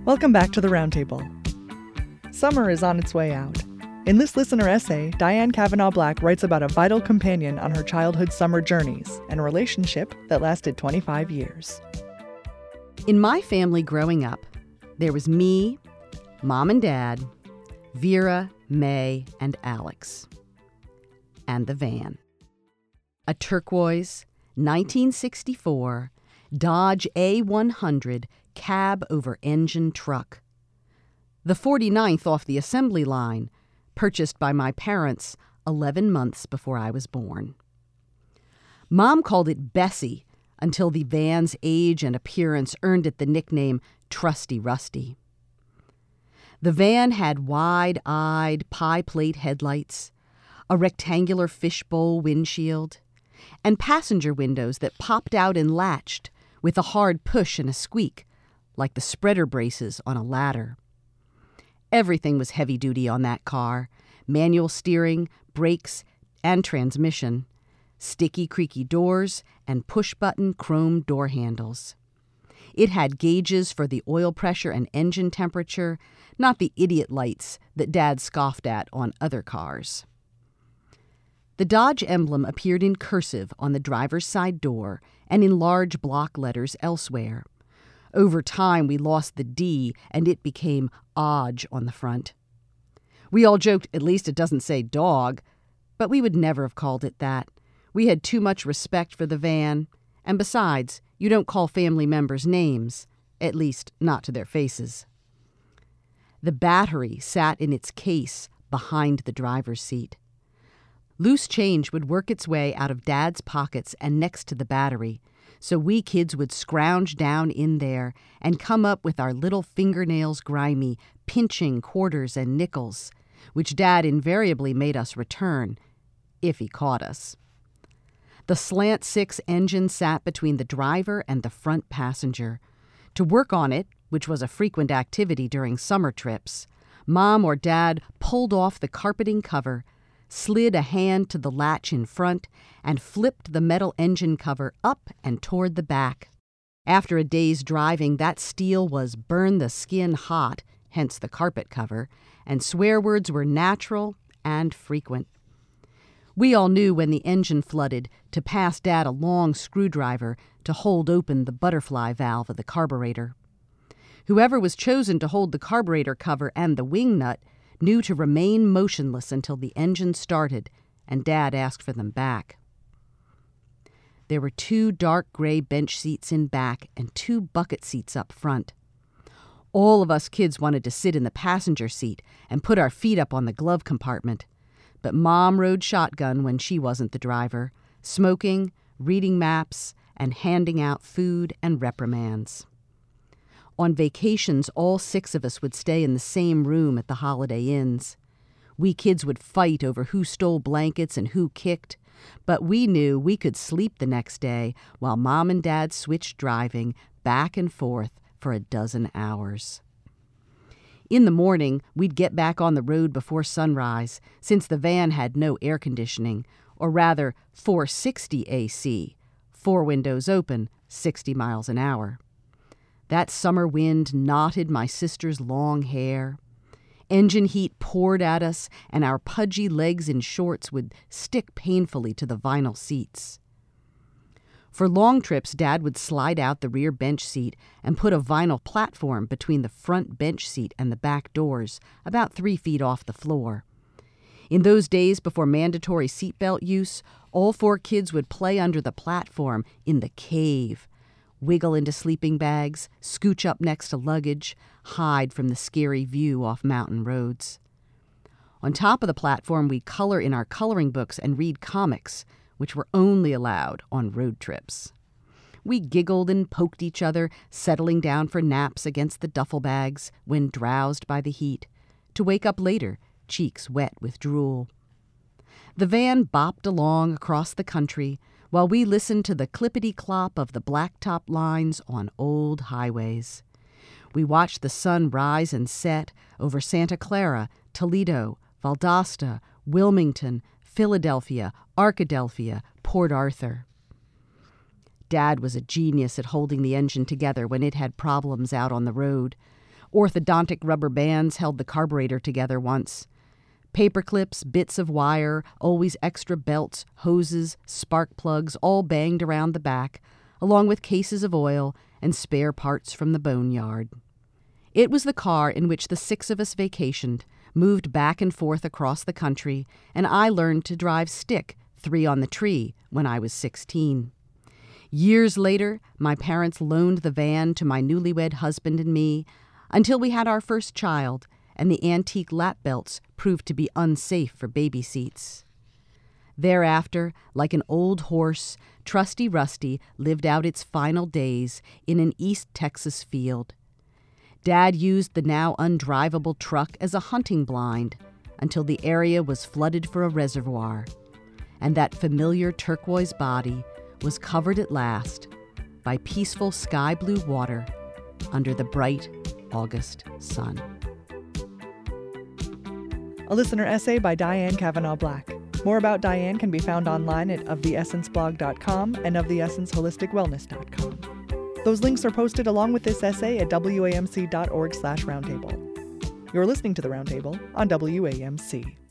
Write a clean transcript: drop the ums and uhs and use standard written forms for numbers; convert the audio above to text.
Welcome back to the Roundtable. Summer is on its way out. In this listener essay, Diane Kavanaugh Black writes about a vital companion on her childhood summer journeys and a relationship that lasted 25 years. In my family growing up, there was me, Mom and Dad, Vera, May, and Alex. And the van. A turquoise, 1964 Dodge A100 cab-over-engine truck. The 49th off the assembly line, purchased by my parents 11 months before I was born. Mom called it Bessie until the van's age and appearance earned it the nickname Trusty Rusty. The van had wide-eyed pie plate headlights, a rectangular fishbowl windshield, and passenger windows that popped out and latched with a hard push and a squeak, like the spreader braces on a ladder. Everything was heavy-duty on that car: manual steering, brakes, and transmission, sticky, creaky doors, and push-button chrome door handles. It had gauges for the oil pressure and engine temperature, not the idiot lights that Dad scoffed at on other cars. The Dodge emblem appeared in cursive on the driver's side door and in large block letters elsewhere. Over time, we lost the D and it became Odge on the front. We all joked, at least it doesn't say dog, but we would never have called it that. We had too much respect for the van, and besides, you don't call family members names, at least not to their faces. The battery sat in its case behind the driver's seat. Loose change would work its way out of Dad's pockets and next to the battery, so we kids would scrounge down in there and come up with our little fingernails grimy, pinching quarters and nickels, which Dad invariably made us return, if he caught us. The slant six engine sat between the driver and the front passenger. To work on it, which was a frequent activity during summer trips, Mom or Dad pulled off the carpeting cover, slid a hand to the latch in front, and flipped the metal engine cover up and toward the back. After a day's driving, that steel was burn-the-skin hot, hence the carpet cover, and swear words were natural and frequent. We all knew when the engine flooded to pass Dad a long screwdriver to hold open the butterfly valve of the carburetor. Whoever was chosen to hold the carburetor cover and the wing nut knew to remain motionless until the engine started and Dad asked for them back. There were 2 dark gray bench seats in back and 2 bucket seats up front. All of us kids wanted to sit in the passenger seat and put our feet up on the glove compartment, but Mom rode shotgun when she wasn't the driver, smoking, reading maps, and handing out food and reprimands. On vacations, all 6 of us would stay in the same room at the Holiday Inns. We kids would fight over who stole blankets and who kicked, but we knew we could sleep the next day while Mom and Dad switched driving back and forth for a dozen hours. In the morning, we'd get back on the road before sunrise, since the van had no air conditioning, or rather 460 AC, 4 windows open, 60 miles an hour. That summer wind knotted my sister's long hair. Engine heat poured at us, and our pudgy legs in shorts would stick painfully to the vinyl seats. For long trips, Dad would slide out the rear bench seat and put a vinyl platform between the front bench seat and the back doors, about 3 feet off the floor. In those days before mandatory seatbelt use, all 4 kids would play under the platform in the cave, wiggle into sleeping bags, scooch up next to luggage, hide from the scary view off mountain roads. On top of the platform, we'd color in our coloring books and read comics, which were only allowed on road trips. We giggled and poked each other, settling down for naps against the duffel bags when drowsed by the heat, to wake up later, cheeks wet with drool. The van bopped along across the country while we listened to the clippity-clop of the blacktop lines on old highways. We watched the sun rise and set over Santa Clara, Toledo, Valdosta, Wilmington, Philadelphia, Arkadelphia, Port Arthur. Dad was a genius at holding the engine together when it had problems out on the road. Orthodontic rubber bands held the carburetor together once. Paper clips, bits of wire, always extra belts, hoses, spark plugs, all banged around the back, along with cases of oil and spare parts from the boneyard. It was the car in which the 6 of us vacationed, moved back and forth across the country, and I learned to drive stick, 3 on the tree, when I was 16. Years later, my parents loaned the van to my newlywed husband and me until we had our first child, and the antique lap belts proved to be unsafe for baby seats. Thereafter, like an old horse, Trusty Rusty lived out its final days in an East Texas field. Dad used the now undrivable truck as a hunting blind until the area was flooded for a reservoir, and that familiar turquoise body was covered at last by peaceful sky-blue water under the bright August sun. A listener essay by Diane Kavanaugh Black. More about Diane can be found online at oftheessenceblog.com and oftheessenceholisticwellness.com. Those links are posted along with this essay at wamc.org/roundtable. You're listening to The Roundtable on WAMC.